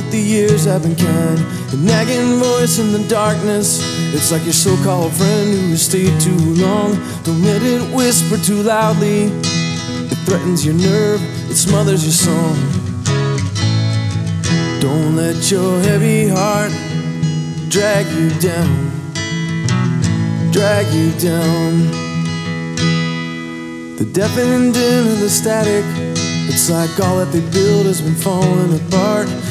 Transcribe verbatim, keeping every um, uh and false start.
that the years have been kind. A nagging voice in the darkness, it's like your so-called friend who has stayed too long. Don't let it whisper too loudly, it threatens your nerve, it smothers your song. Don't let your heavy heart drag you down, drag you down. The deafening din of the static, it's like all that they build has been falling apart.